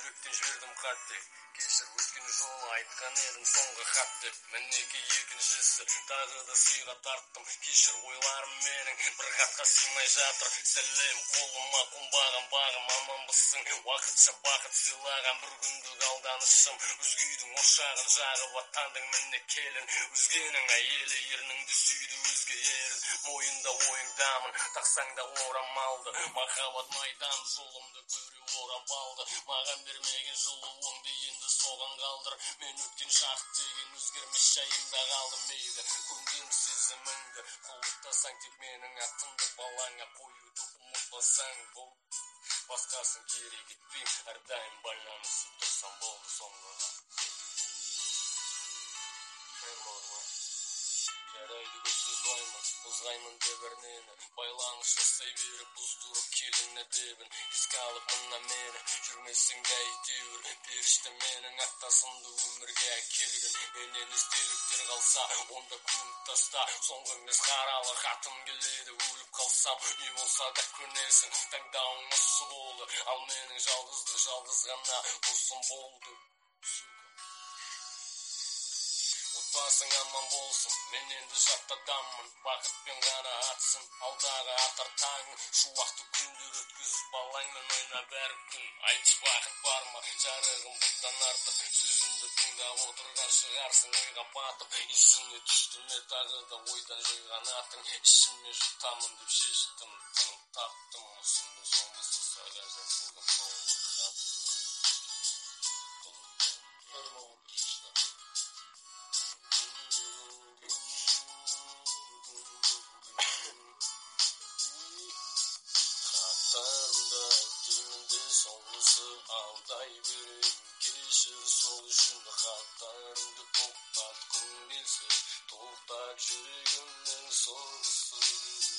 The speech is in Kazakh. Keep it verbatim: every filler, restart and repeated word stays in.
жүректен жібердім хат деп. Кешір, өткен жолы айтқан едім соңғы хат деп. Мінеки екіншісі тағы да сыйға тарттым. Кешір, ойларым менің бір хатқа сыймай жатыр. Сәлем, қолыма қонбаған бағым, аманбысың? Уақытша бақыт сыйлаған бір күндік алданышым. Өзгейдің ошағын жағып аттандың міне келін. Өзгенің әйелі ерніңді сүйді өзге ерін. Мойында ойыңдамын, тақсаң да орамалды. Махаббат майдан жолымды көре орап алды. Маған бермеген жылуыңды енді соған қалдыр. Мен өткен шақ деген өзгермес жайымда қалды. Мейлі көндім сезіміңді, құлыптасаң тек менің атымды балаңа қоюды ұмытпасаң бұл. Басқасын керек етпейм, әрдайым байланысып тұрсам болды соңғыға. Жарайды көп сөзбаймын, бұзғаймын деп әрнені. Байланыс жасай беріп бұздырып келіңі дебін. Еске алып мына мені, жүрмесің әйтеуір. Періште менің аттасымды өмірге әкелген. Менен естеліктер қалса, онда көміп таста. Соңғы емес қаралы хатым келеді, өліп қалсам. Не болса да көнесің, таңдауың осы болды. Ал менің жалғыздық жалғыз ғана досым болды. Отбасың аман болсын, мен енді жат адаммын. Бақытпен ғана атсын, алдағы атар таңың. Шуақты күндер өткізіп балаңмен ойнап әр күн. Айтшы бақыт бар ма, жарығым бұдан артық. Сөзімді тыңдап отырған шығарсың ойға батып. Есіңе түсті ме тағы да ойдан жойған атың. Ішіме жұтамын деп шештім, тың таптым. Осының соңғысы саған жазылған соңғы хат. Хаттарымда деймін де соңғысы алдай берем. Кешір сол үшін хаттарымды тоқтатқым келсе, тоқтат жүрегімнің соғысы.